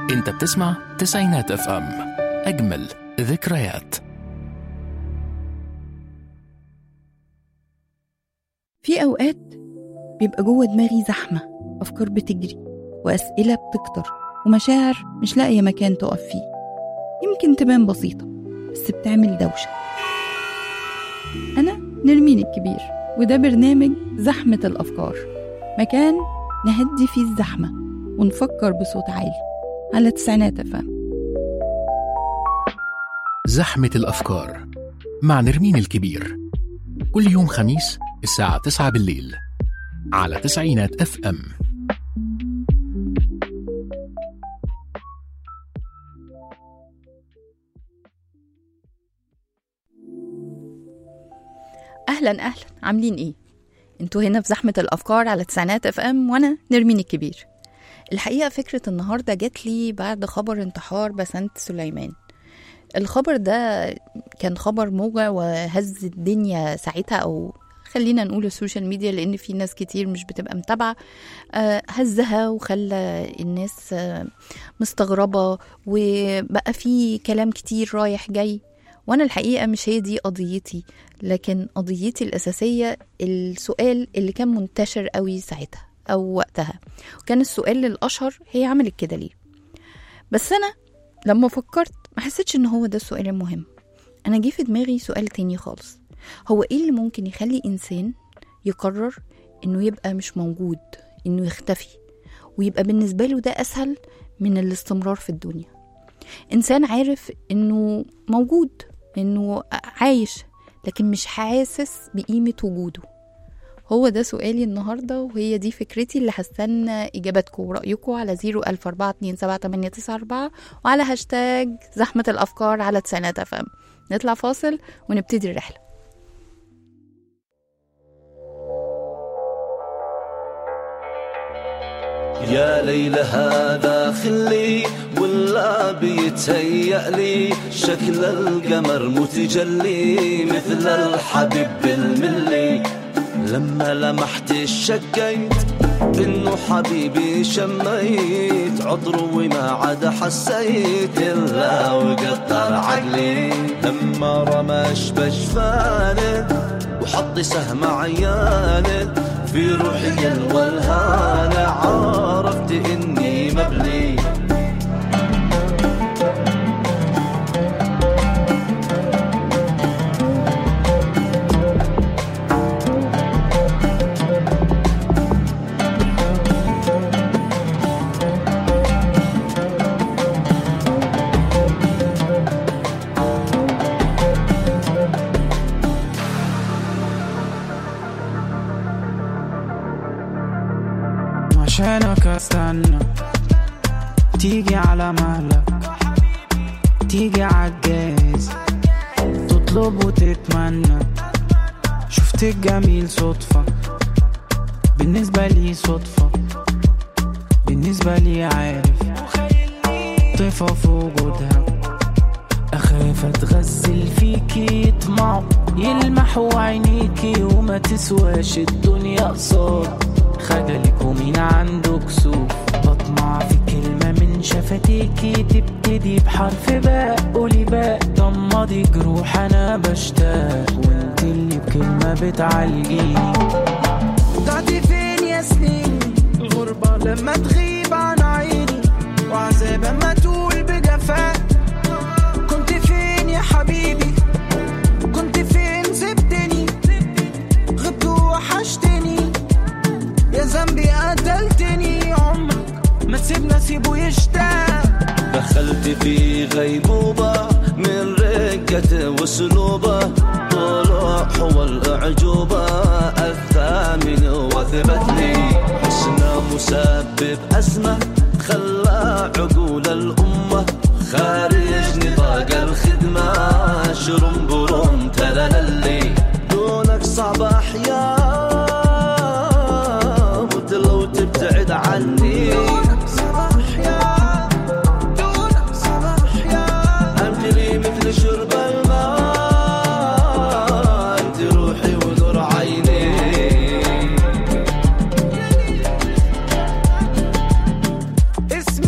انت بتسمع تسعينات اف ام، اجمل ذكريات. في أوقات بيبقى جوه دماغي زحمة، أفكار بتجري وأسئلة بتكتر ومشاعر مش لاقية مكان تقف فيه. يمكن تبان بسيطة بس بتعمل دوشة. أنا نرمين الكبير، وده برنامج زحمة الأفكار، مكان نهدي فيه الزحمة ونفكر بصوت عالي على تسعينات اف ام. زحمة الأفكار مع نرمين الكبير، كل يوم خميس الساعة 9 بالليل على تسعينات اف ام. أهلا عاملين إيه؟ انتوا هنا في زحمة الأفكار على تسعينات اف ام، وأنا نرمين الكبير. الحقيقة فكرة النهاردة جات لي بعد خبر انتحار بسنت سليمان. الخبر ده كان خبر موجع وهز الدنيا ساعتها، أو خلينا نقول السوشيال ميديا، لأن في ناس كتير مش بتبقى متابعة. هزها وخلى الناس مستغربة، وبقى في كلام كتير رايح جاي. وأنا الحقيقة مش هي دي قضيتي، لكن قضيتي الأساسية السؤال اللي كان منتشر قوي ساعتها أو وقتها، وكان السؤال الأشهر هي عملت كده ليه؟ بس أنا لما فكرت ما حسيتش إن هو ده السؤال المهم. أنا جه في دماغي سؤال تاني خالص، هو إيه اللي ممكن يخلي إنسان يقرر إنه يبقى مش موجود، إنه يختفي، ويبقى بالنسبة له ده أسهل من الاستمرار في الدنيا؟ إنسان عارف إنه موجود، إنه عايش، لكن مش حاسس بقيمة وجوده. هو ده سؤالي النهاردة، وهي دي فكرتي اللي هستنى إجابتكم ورأيكم على 004278994 وعلى هاشتاج زحمة الأفكار على تسعينات اف ام. نطلع فاصل ونبتدي الرحلة. يا ليلى هذا خلي ولا بيتهيأ لي شكل القمر متجلي مثل الحبيب بالملي. لما لمحت شكيت إنه حبيبي، شميت عطر وما عاد حسيت إلا وقطر عقلي. لما رمش بجفانه وحط سهم عيانه في روحي الولهانة، عرفت إني مبلي. عشانك استنى تيجي على مهلك، تيجي عالجاز تطلب وتتمنى. شفت الجميل صدفة، بالنسبة لي صدفة، بالنسبة لي عارف طيفة في وجودها. أخاف أتغزل فيكي يطمع يلمحوا عينيكي وما تسواش الدنيا قصاد خجلك ومين عنده كسوف. بطمع في كلمة من شفتيكي تبتدي بحرف باء، قولي باء ضمضي جروح أنا بشتاق، وانت اللي بكلمة بتعالجيني. ضعتي فين يا سنين الغربة لما تغيب عن عيني، وعذاب ما تقول بجفاء. كنت فين يا حبيبي، كنت فين سبتني، غبت وحشتني، يا ذنبي قتلتني. عمرك ما تسيبنا سيبه يشتاق. دخلت في غيبوبة من رقة وسلوبة، طلوع هو الأعجوبة الثامن وثبت لي. حسنا مسبب أزمة خلى عقول الأمة خارج نطاق الخدمة، شرم برم تلالي. دونك صعب أحياء لو تبتعد عني، دونك صباح يا، دونك صباح يا. أنت لي مثل شرب الماء، أنت روحي ونور عيني. اسمي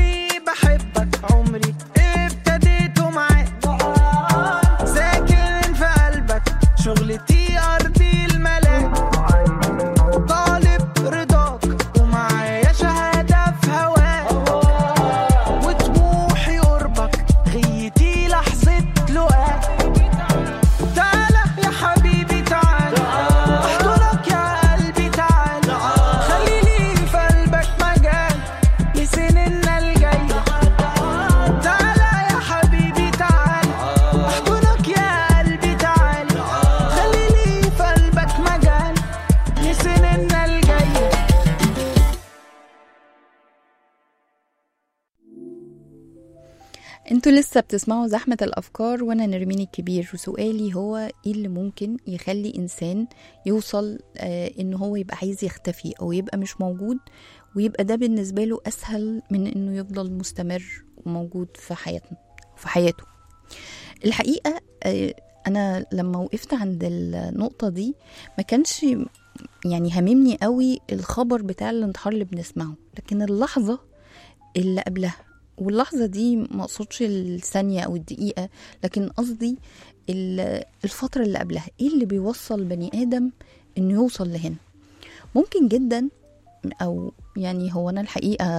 انتوا لسه بتسمعوا زحمة الأفكار وأنا نرمين الكبير، وسؤالي هو ايه اللي ممكن يخلي إنسان يوصل إنه هو يبقى عايز يختفي أو يبقى مش موجود، ويبقى ده بالنسبة له أسهل من إنه يفضل مستمر وموجود في حياته. الحقيقة أنا لما وقفت عند النقطة دي ما كانش يعني هممني قوي الخبر بتاع الانتحار اللي بنسمعه، لكن اللحظة اللي قبلها، واللحظة دي ما اقصدش الثانية او الدقيقة، لكن قصدي الفترة اللي قبلها، ايه اللي بيوصل بني ادم انه يوصل لهنا. ممكن جدا، او يعني هو انا الحقيقة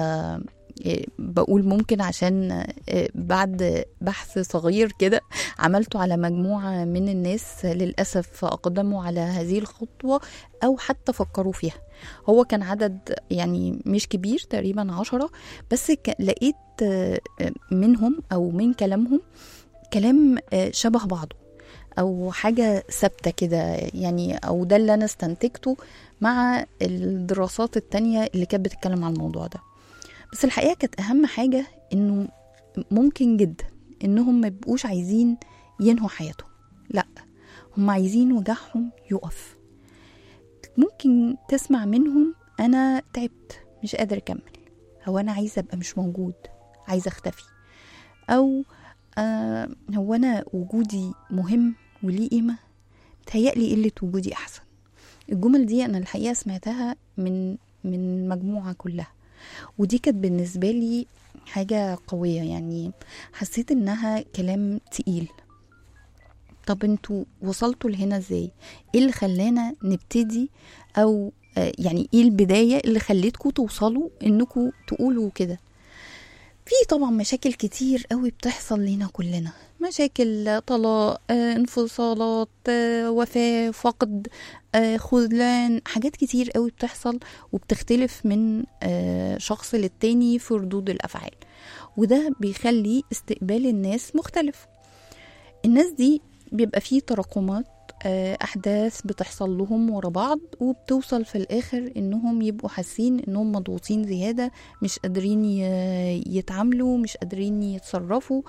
بقول ممكن عشان بعد بحث صغير كده عملته على مجموعة من الناس للأسف أقدموا على هذه الخطوة أو حتى فكروا فيها. هو كان عدد يعني مش كبير، تقريبا 10، بس لقيت منهم أو من كلامهم كلام شبه بعضه أو حاجة ثابتة كده يعني، أو ده اللي أنا استنتجته مع الدراسات التانية اللي كانت بتتكلم عن الموضوع ده. بس الحقيقة كانت أهم حاجة إنه ممكن جدا إنهم ما يبقوش عايزين ينهوا حياتهم، لا، هم عايزين وجعهم يقف. ممكن تسمع منهم أنا تعبت مش قادر أكمل، هو أنا عايزة أبقى مش موجود، عايزة أختفي، أو هو أنا وجودي مهم وليه قيمة، تهيألي قلة وجودي أحسن. الجمل دي أنا الحقيقة سمعتها من مجموعة كلها، ودي كانت بالنسبة لي حاجة قوية، يعني حسيت انها كلام تقيل. طب انتوا وصلتوا لهنا ازاي؟ ايه اللي خلانا نبتدي، او يعني ايه البداية اللي خليتكوا توصلوا انكوا تقولوا كده؟ في طبعا مشاكل كتير قوي بتحصل لنا كلنا، مشاكل طلاق، انفصالات، وفاة، فقد، خذلان، حاجات كتير قوي بتحصل وبتختلف من شخص للتاني في ردود الأفعال، وده بيخلي استقبال الناس مختلف. الناس دي بيبقى فيه تراكمات أحداث بتحصل لهم ورا بعض، وبتوصل في الآخر إنهم يبقوا حاسين إنهم مضغوطين زيادة، مش قادرين يتعاملوا، مش قادرين يتصرفوا،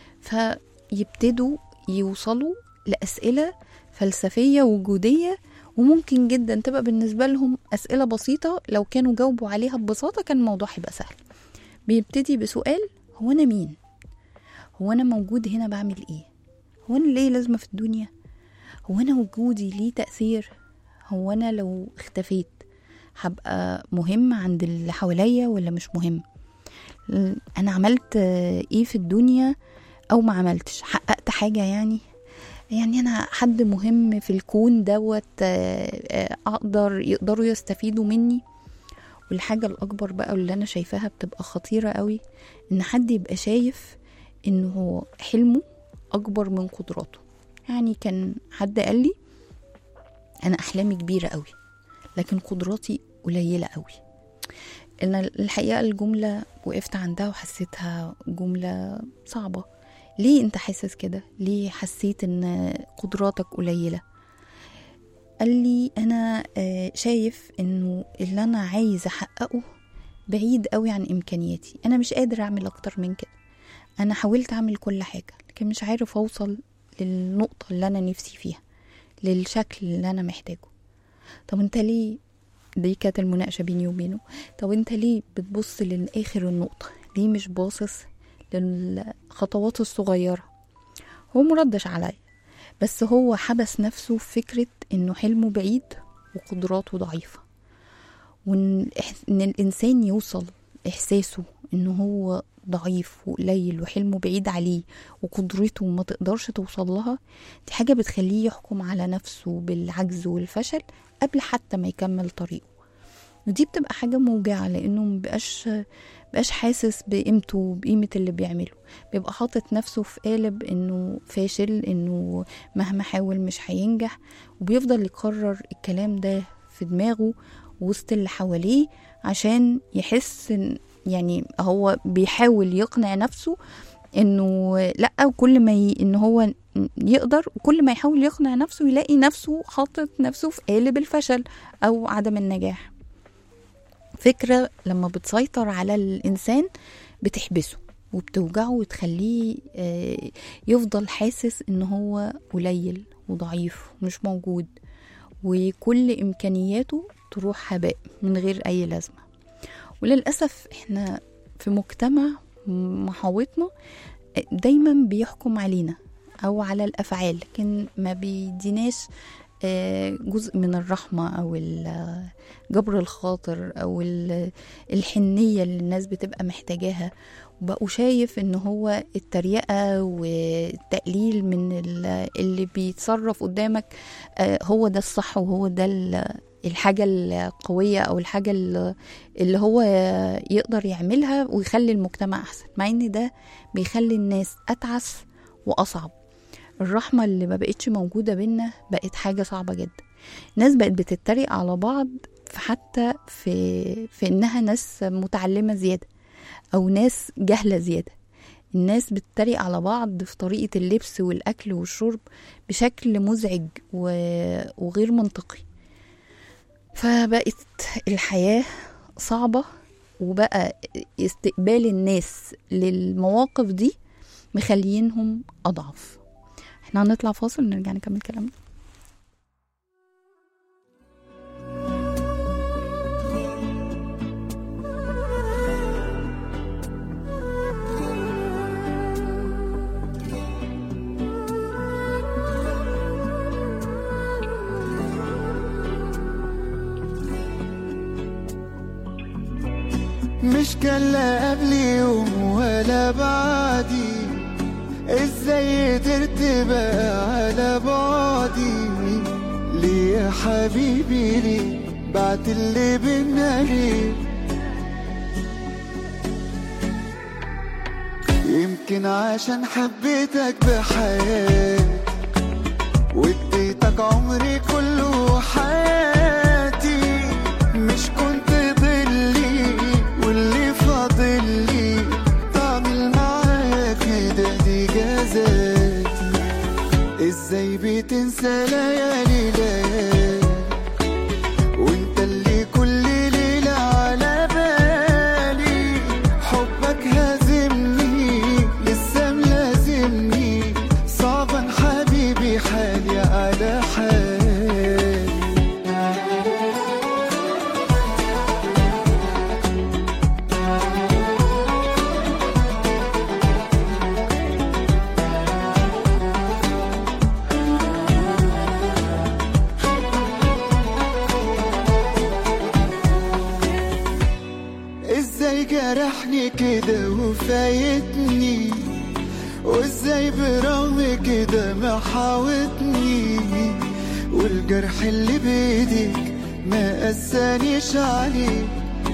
فيبتدوا يوصلوا لأسئلة فلسفية وجودية، وممكن جدا تبقى بالنسبة لهم أسئلة بسيطة لو كانوا جاوبوا عليها ببساطة كان الموضوع هيبقى سهل. بيبتدي بسؤال: هو أنا مين؟ هو أنا موجود هنا بعمل إيه؟ هو أنا ليه لازمة في الدنيا؟ هو أنا وجودي ليه تأثير؟ هو أنا لو اختفيت هبقى مهم عند اللي حواليا ولا مش مهم؟ أنا عملت إيه في الدنيا أو ما عملتش؟ حققت حاجة يعني أنا حد مهم في الكون دوت، يقدروا يستفيدوا مني. والحاجة الأكبر بقى اللي أنا شايفاها بتبقى خطيرة قوي، إن حد يبقى شايف إنه هو حلمه أكبر من قدراته. يعني كان حد قال لي أنا أحلامي كبيرة قوي لكن قدراتي قليلة قوي. أنا الحقيقة الجملة وقفت عندها وحسيتها جملة صعبة. ليه أنت حاسس كده؟ ليه حسيت إن قدراتك قليلة؟ قال لي أنا شايف إنه اللي أنا عايز أحققه بعيد قوي عن إمكانياتي، أنا مش قادر أعمل أكتر من كده، أنا حاولت أعمل كل حاجة لكن مش عارف أوصل للنقطة اللي أنا نفسي فيها، للشكل اللي أنا محتاجه. طب أنت ليه؟ دي كانت المناقشة بيني وبينه. طب أنت ليه بتبص للآخر النقطة؟ ليه مش باصص للخطوات الصغيرة؟ هو مردش عليا، بس هو حبس نفسه في فكرة إنه حلمه بعيد وقدراته ضعيفة، وإن الإنسان يوصل إحساسه إنه هو ضعيف وقليل وحلمه بعيد عليه وقدرته ما تقدرش توصل لها، دي حاجة بتخليه يحكم على نفسه بالعجز والفشل قبل حتى ما يكمل طريقه. ودي بتبقى حاجة موجعة، لأنه مبقاش حاسس بقيمته وبقيمة اللي بيعمله، بيبقى حاطط نفسه في قالب إنه فاشل، إنه مهما حاول مش هينجح، وبيفضل يكرر الكلام ده في دماغه وسط اللي حواليه عشان يحس إن يعني هو بيحاول يقنع نفسه إنه لأ، وكل ما إن هو يقدر، وكل ما يحاول يقنع نفسه يلاقي نفسه حاطط نفسه في قالب الفشل أو عدم النجاح. فكرة لما بتسيطر على الإنسان بتحبسه وبتوجعه وتخليه يفضل حاسس ان هو قليل وضعيف ومش موجود، وكل إمكانياته تروح هباء من غير أي لازمة. وللأسف إحنا في مجتمع محاوطنا دايما بيحكم علينا أو على الأفعال، لكن ما بيديناش جزء من الرحمة أو جبر الخاطر أو الحنية اللي الناس بتبقى محتاجاها. وبقوا شايف إن هو التريقة والتقليل من اللي بيتصرف قدامك هو ده الصح، وهو ده الحاجة القوية أو الحاجة اللي هو يقدر يعملها ويخلي المجتمع أحسن، مع إن ده بيخلي الناس أتعس وأصعب. الرحمة اللي ما بقتش موجودة بينا بقت حاجة صعبة جدا. الناس بقت بتتريق على بعض حتى في إنها ناس متعلمة زيادة أو ناس جهلة زيادة. الناس بتتريق على بعض في طريقة اللبس والأكل والشرب بشكل مزعج وغير منطقي. فبقت الحياة صعبة، وبقى استقبال الناس للمواقف دي مخلينهم أضعف. احنا هنطلع فاصل ونرجع نكمل كلامنا. مش كان لا قبل يوم ولا بعدي، ازاي قدرت بقى على بعدي؟ ليه يا حبيبي ليه بعت اللي بينا ليه؟ يمكن عشان حبيتك بحياتي واديتك عمري كله وحياتي، مش كنت ضلي واللي فاضلي تعمل معايا كده دي جزاتي. ازاي بتنسى ليالي ليالي وانت اللي كل ليلة على بالي؟ حبك هازمني لسه ملازمني، صعبا حبيبي حالي على حالي. ازاي جرحني كده وفايتني، وازاي برغم كده محاوطني، والجرح اللي بيديك ما قسانيش عليه.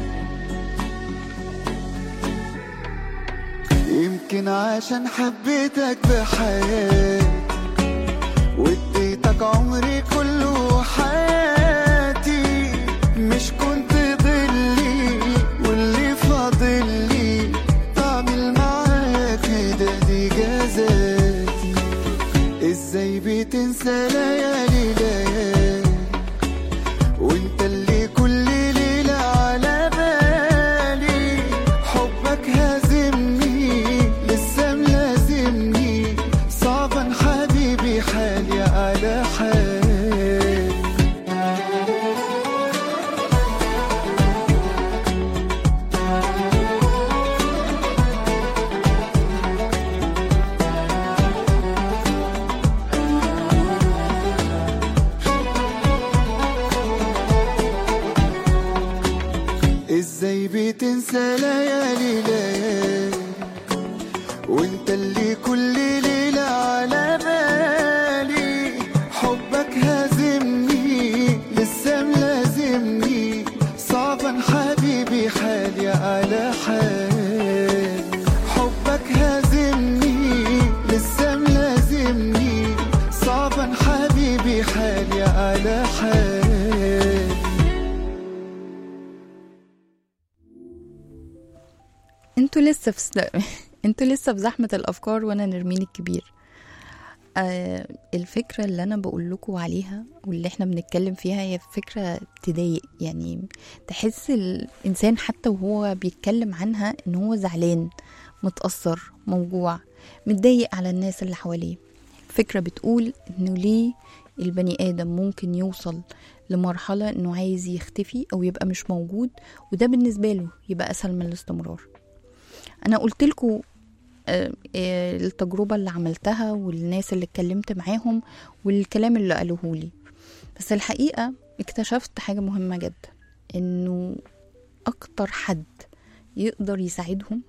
يمكن عشان حبيتك بحياتي واديتك عمري كله وحياتي، مش كنت ضلي واللي فاضلي تعمل معايا كده دي جزاتي. ازاي بتنسى ليالي ليالي وانت اللي كل ليلة على بالي؟ حبك هازمني لسه ملازمني، صعبا حبيبي حالي على حالي. ازاي بتنسى ليالي ليالي وانت اللي كل ليلة على بالي؟ حبك هازمني لسه ملازمني، صعبا حبيبي حالي على حالي. حبك هازمني لسه ملازمني، صعبا حبيبي حالي على حالي. انتوا لسه في زحمة الأفكار وأنا نرمين الكبير. الفكرة اللي أنا بقول لكم عليها واللي احنا بنتكلم فيها هي فكرة تضايق، يعني تحس الإنسان حتى وهو بيتكلم عنها إن هو زعلان متأثر، موجوع، متضايق على الناس اللي حواليه. فكرة بتقول إنه ليه البني آدم ممكن يوصل لمرحلة إنه عايز يختفي أو يبقى مش موجود، وده بالنسبة له يبقى أسهل من الاستمرار. أنا قلت لكم التجربة اللي عملتها والناس اللي اتكلمت معاهم والكلام اللي قالوه لي، بس الحقيقة اكتشفت حاجة مهمة جدا، إنه أكتر حد يقدر يساعدهم،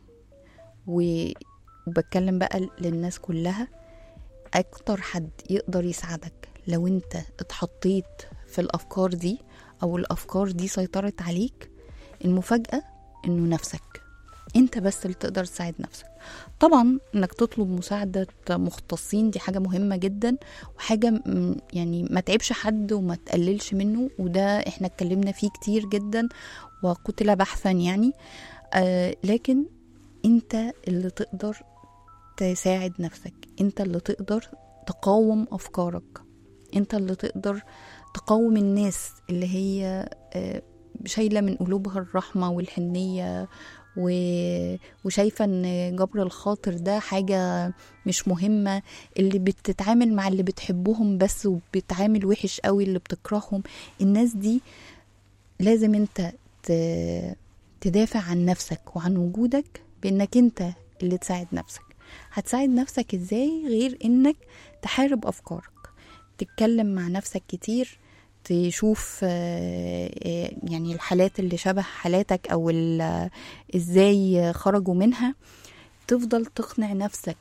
وبتكلم بقى للناس كلها، أكتر حد يقدر يساعدك لو انت اتحطيت في الأفكار دي أو الأفكار دي سيطرت عليك، المفاجأة إنه نفسك. انت بس اللي تقدر تساعد نفسك. طبعا انك تطلب مساعدة مختصين دي حاجة مهمة جدا، وحاجة يعني ما تعبش حد وما تقللش منه، وده احنا اتكلمنا فيه كتير جدا وقتل بحثا يعني. لكن انت اللي تقدر تساعد نفسك، انت اللي تقدر تقاوم أفكارك، انت اللي تقدر تقاوم الناس اللي هي شايلة من قلوبها الرحمة والحنية وشايفة ان جبر الخاطر ده حاجة مش مهمة، اللي بتتعامل مع اللي بتحبهم بس وبتعامل وحش قوي اللي بتكرههم. الناس دي لازم انت تدافع عن نفسك وعن وجودك بانك انت اللي تساعد نفسك. هتساعد نفسك ازاي غير انك تحارب افكارك، تتكلم مع نفسك كتير، تشوف يعني الحالات اللي شبه حالاتك او ازاي خرجوا منها، تفضل تقنع نفسك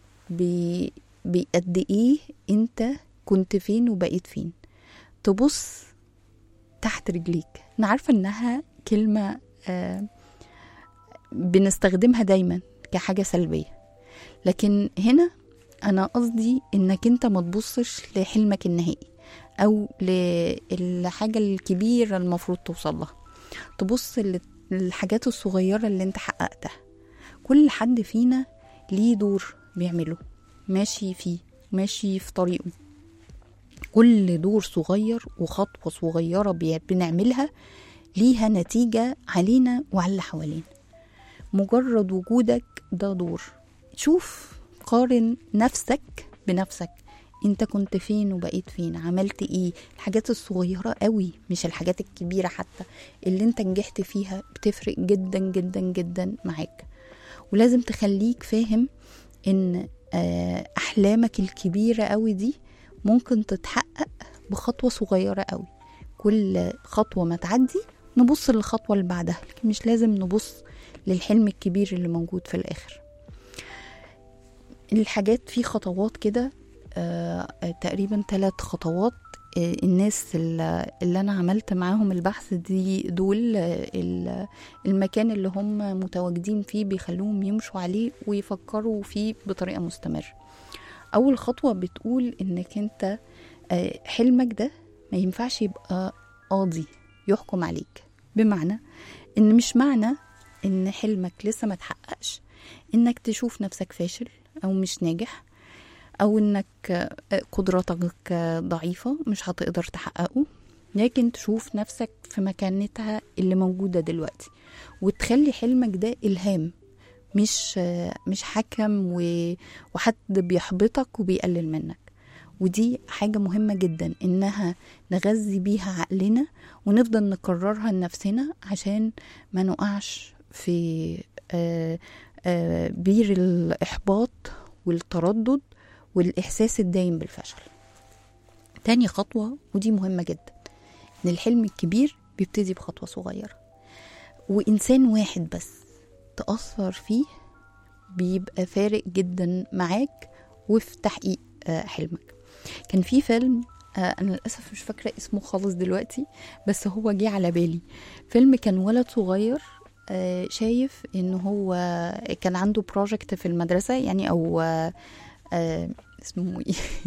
بقد ايه انت كنت فين وبقيت فين. تبص تحت رجليك. انا عارفة انها كلمة بنستخدمها دايما كحاجة سلبية، لكن هنا انا قصدي انك انت ما تبصش لحلمك النهائي او للحاجة الكبيرة المفروض توصل لها، تبص للحاجات الصغيرة اللي انت حققتها. كل حد فينا ليه دور بيعمله، ماشي فيه، ماشي في طريقه. كل دور صغير وخطوة صغيرة بنعملها ليها نتيجة علينا وعلى اللي حوالينا. مجرد وجودك ده دور. شوف، قارن نفسك بنفسك، انت كنت فين وبقيت فين، عملت ايه. الحاجات الصغيرة قوي مش الحاجات الكبيرة حتى اللي انت نجحت فيها بتفرق جدا جدا جدا معاك. ولازم تخليك فاهم ان احلامك الكبيرة قوي دي ممكن تتحقق بخطوة صغيرة قوي. كل خطوة ما تعدي نبص للخطوة اللي بعدها، لكن مش لازم نبص للحلم الكبير اللي موجود في الآخر. الحاجات في خطوات كده، تقريبا 3 خطوات. الناس اللي أنا عملت معاهم البحث دول المكان اللي هم متواجدين فيه بيخلوهم يمشوا عليه ويفكروا فيه بطريقة مستمرة. أول خطوة بتقول إنك أنت حلمك ده ما ينفعش يبقى قاضي يحكم عليك. بمعنى إن مش معنى إن حلمك لسه ما تحققش إنك تشوف نفسك فاشل أو مش ناجح، أو إنك قدراتك ضعيفة مش هتقدر تحققه، لكن تشوف نفسك في مكانتها اللي موجودة دلوقتي، وتخلي حلمك ده إلهام مش حكم وحد بيحبطك وبيقلل منك. ودي حاجة مهمة جدا إنها نغذي بيها عقلنا ونفضل نكررها لنفسنا عشان ما نقعش في بير الإحباط والتردد والإحساس الدايم بالفشل. تاني خطوة، ودي مهمة جدا، إن الحلم الكبير بيبتدي بخطوة صغيرة، وإنسان واحد بس تأثر فيه بيبقى فارق جدا معاك وفي تحقيق حلمك. كان في فيلم أنا للأسف مش فاكرة اسمه خالص دلوقتي، بس هو جه على بالي. فيلم كان ولد صغير شايف إنه هو كان عنده بروجكت في المدرسة يعني، أو اسمه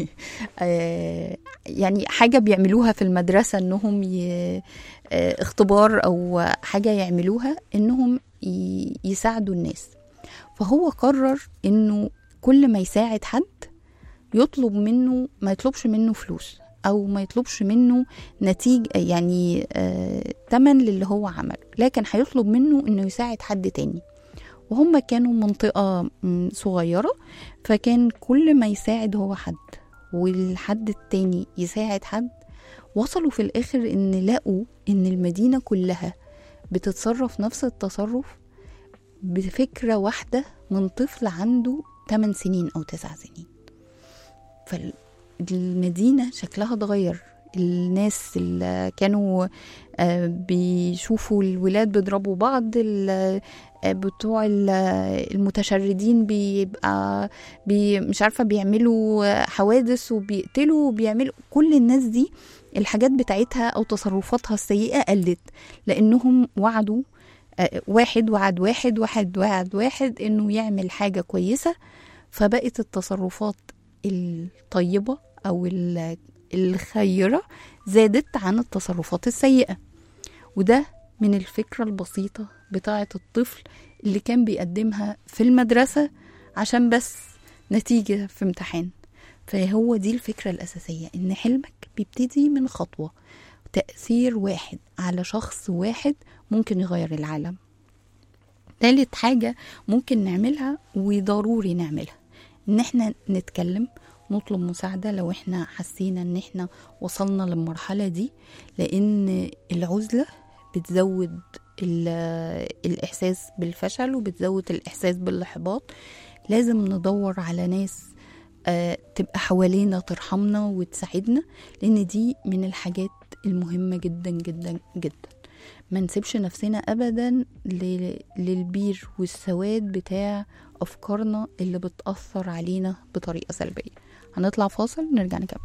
يعني حاجة بيعملوها في المدرسة، إنهم اختبار أو حاجة يعملوها إنهم يساعدوا الناس. فهو قرر إنه كل ما يساعد حد يطلب منه، ما يطلبش منه فلوس أو ما يطلبش منه نتيجة يعني تمن للي هو عمله، لكن هيطلب منه إنه يساعد حد تاني. وهم كانوا منطقة صغيرة، فكان كل ما يساعد هو حد والحد التاني يساعد حد. وصلوا في الآخر إن لقوا إن المدينة كلها بتتصرف نفس التصرف بفكرة واحدة من طفل عنده 8 سنين أو 9 سنين. فالمدينة شكلها اتغير. الناس اللي كانوا بيشوفوا الولاد بيضربوا بعض، بتوع المتشردين بيبقى مش عارفة بيعملوا حوادث وبيقتلوا وبيعملوا، كل الناس دي الحاجات بتاعتها أو تصرفاتها السيئة قلت، لأنهم وعدوا واحد وعد واحد إنه يعمل حاجة كويسة. فبقت التصرفات الطيبة أو الخيرة زادت عن التصرفات السيئة. وده من الفكرة البسيطة بتاعة الطفل اللي كان بيقدمها في المدرسة عشان بس نتيجة في امتحان. فهو دي الفكرة الأساسية، إن حلمك بيبتدي من خطوة، تأثير واحد على شخص واحد ممكن يغير العالم. ثالث حاجة ممكن نعملها وضروري نعملها، إن احنا نتكلم، نطلب مساعدة لو احنا حسينا ان احنا وصلنا للمرحلة دي، لان العزلة بتزود الإحساس بالفشل وبتزود الإحساس بالإحباط. لازم ندور على ناس تبقى حوالينا ترحمنا وتساعدنا، لأن دي من الحاجات المهمة جدا جدا جدا. ما نسيبش نفسنا أبدا للبير والسواد بتاع أفكارنا اللي بتأثر علينا بطريقة سلبية. هنطلع فاصل ونرجع نكمل.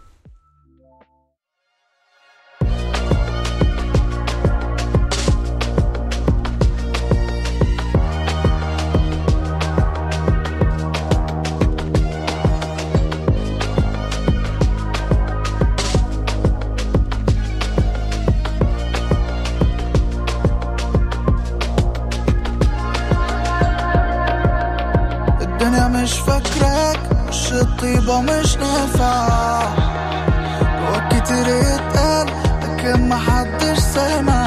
الدنيا مش فاكراك، مش الطيبة مش نافع، وقت كتير يتقال لكن محدش سامع.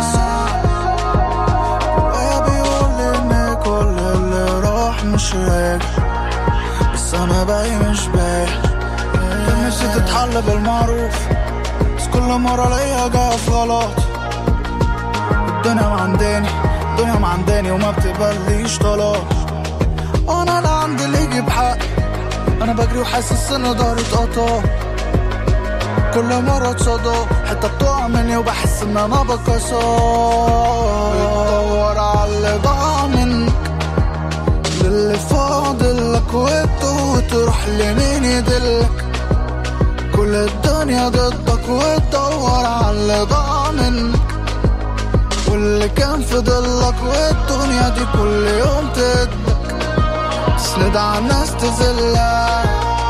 ويا بيقول ان كل اللي راح مش راجع، بس انا باقي مش باقي. نفسي تتحل بالمعروف، بس كل مرة ليا جاية في غلط. الدنيا معنداني وما بتقبليش طلاق. انا لا عندي اللي يجيب حق، انا بجري وحاسس ان ضهري اتقطع. كل مرة اتصدى حتة بتقع مني وبحس ان انا بكسر. بتدور على اللي ضاع منك، للي فاضلك وتروح لمين يدلك. كل الدنيا ضدك وتدور على اللي ضاع منك، واللي كان في ضلك والدنيا دي كل يوم تدك. تسند على الناس تزلك،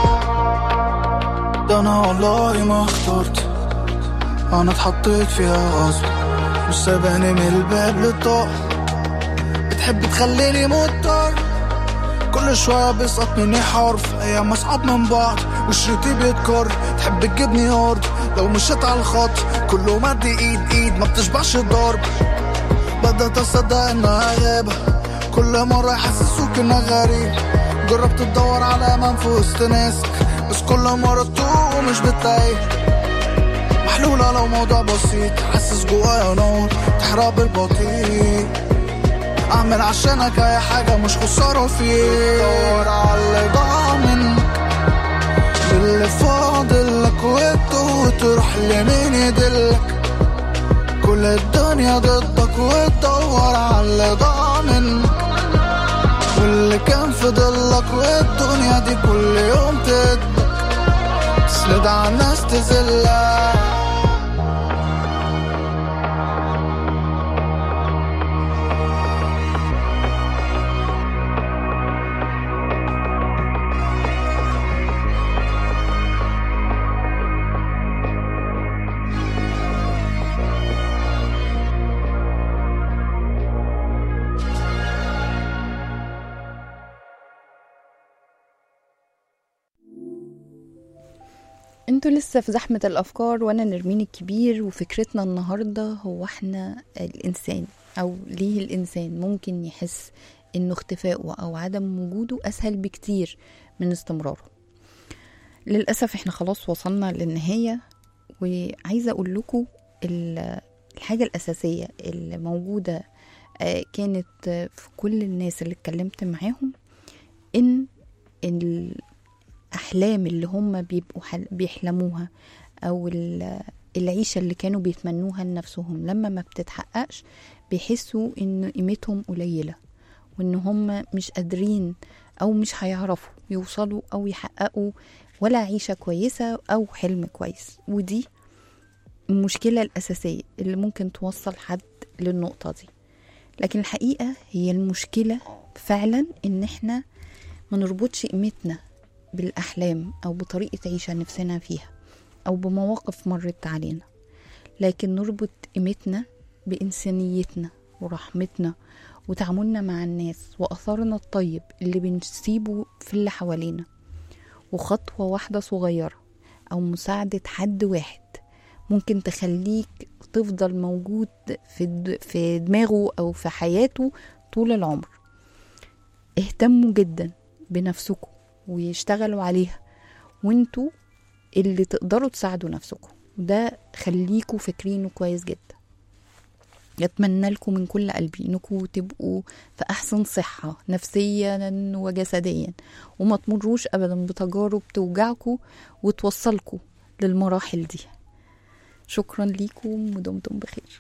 ده انا والله ما اخترت، انا اتحطيت فيها غصب. مش سايباني من الباب للطاق، بتحب تخليني مضطر. كل شوية بيسقط مني حرف، ايام اصعب من بعض وشريطي بيتكر. تحب تجيبني هارد لو مشيت على الخط، كله مد ايد ما بتشبعش الضرب. بدأت اصدق انها غابة، كل مرة يحسسوك انك غريب. جربت تدور على امان في وسط ناسك، بس كل مرة تتوه ومش بتلاقيه. محلولة لو موضوع بسيط، حاسس جوايا نار تحرق بالبطيء. اعمل عشانك اي حاجة مش خسارة فيك. دور على اللي ضاع منك، للي فاضلك وتروح لمين يدلك. كل الدنيا ضدك وتدور على اللي ضاع منك، واللي كان في ضلك والدنيا دي كل يوم تدك. تسند على الناس تزلك. انتوا لسه في زحمة الأفكار وأنا نرمين الكبير. وفكرتنا النهاردة هو احنا الإنسان، أو ليه الإنسان ممكن يحس إنه اختفائه أو عدم وجوده أسهل بكتير من استمراره. للأسف احنا خلاص وصلنا للنهاية، وعايزة أقول لكم الحاجة الأساسية اللي موجودة كانت في كل الناس اللي اتكلمت معاهم، إن الأحلام اللي هم بيبقوا بيحلموها أو العيشة اللي كانوا بيتمنوها لنفسهم لما ما بتتحققش بيحسوا إن قيمتهم قليلة، وإن هم مش قادرين أو مش هيعرفوا يوصلوا أو يحققوا ولا عيشة كويسة أو حلم كويس. ودي المشكلة الأساسية اللي ممكن توصل حد للنقطة دي. لكن الحقيقة هي المشكلة فعلا إن احنا ما نربطش قيمتنا بالأحلام أو بطريقة عيشة نفسنا فيها أو بمواقف مرت علينا، لكن نربط قيمتنا بإنسانيتنا ورحمتنا وتعاملنا مع الناس وأثرنا الطيب اللي بنسيبه في اللي حوالينا. وخطوة واحدة صغيرة أو مساعدة حد واحد ممكن تخليك تفضل موجود في دماغه أو في حياته طول العمر. اهتموا جدا بنفسكم ويشتغلوا عليها، وانتوا اللي تقدروا تساعدوا نفسكم، وده خليكوا فكرينه كويس جدا. يتمنى لكم من كل قلبي انكم تبقوا في احسن صحة نفسيا وجسديا، وما تمروش ابدا بتجارب توجعكم وتوصلكم للمراحل دي. شكرا ليكم ودمتم بخير.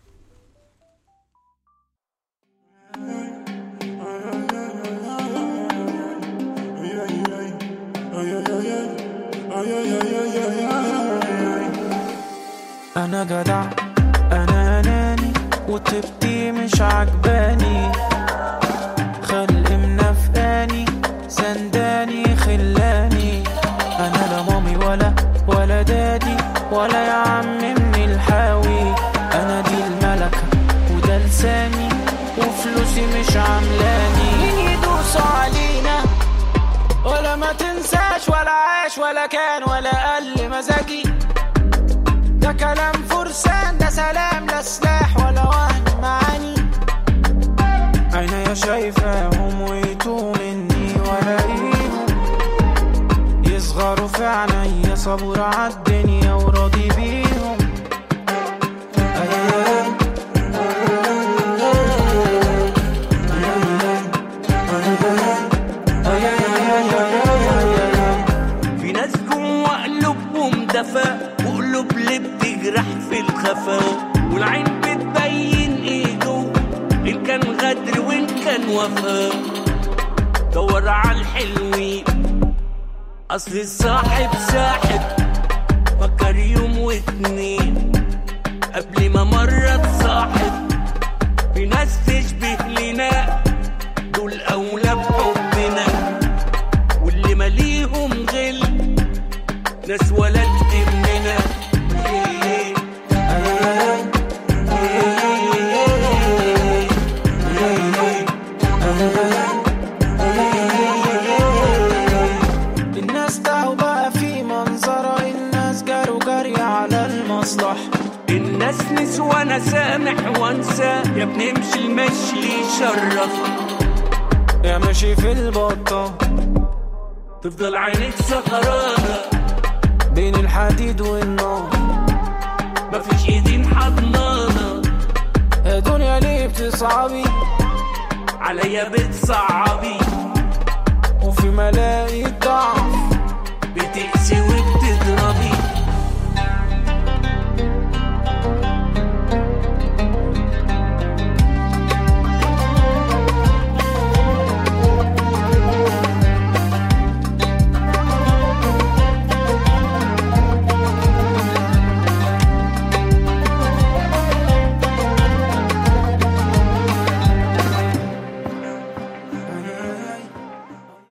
أنا جدع أنا أناني وطيبتي مش عجباني، خلق منافقاني سنداني خلاني. أنا لا مامي ولا دادي ولا يا عم من الحاوي، أنا دي الملكة وده لساني وفلوسي مش عاملاني. مين يدوسوا علينا ولا ما تنساش ولا عاش ولا كان ولا قل مزاجي، ده كلام فرسان ده سلام لا سلاح ولا وهم معاني. عينيا شايفاهم ويتوه مني ولاقيهم يصغروا في عينيا، صبور عالدنيا وراضي بيهم. في ناس جوا قلوبهم دفا وقلوب اللي بتجرح في الخفا، والعين بتبين ايده ان كان غدر وان كان وفا. دور على الحلوين اصل الصاحب ساحب، فكر يوم واتنين قبل ما مرة تصاحب. في ناس تشبه لنا دول اولى بحبنا، واللي ماليهم غل ناس ولا تهمنا. الناس تعوا بقى في منظرة، الناس جاروا جري على المصلح، الناس نسوى انا سامح وانسى، يا بنمشي المشي يشرف يا ماشي في البطة تفضل عينك سهرانة بين الحديد والنار، مفيش ايدين حضنانة. يا دنيا ليه بتصعبي عليا بتصعبي، وفي ملاقي